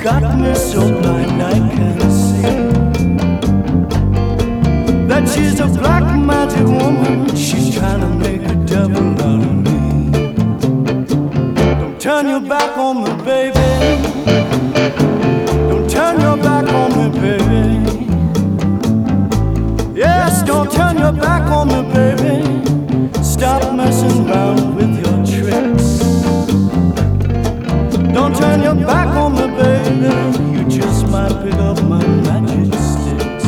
got me so blind I can't see that she's a black magic woman. She's trying to make a devil out of me. Don't turn your back on me, baby. Don't turn your back on me, baby. Yes, don't turn your back on me, baby. Stop messing around with your tricks. Don't turn your back on me, baby. You just might pick up my magic sticks.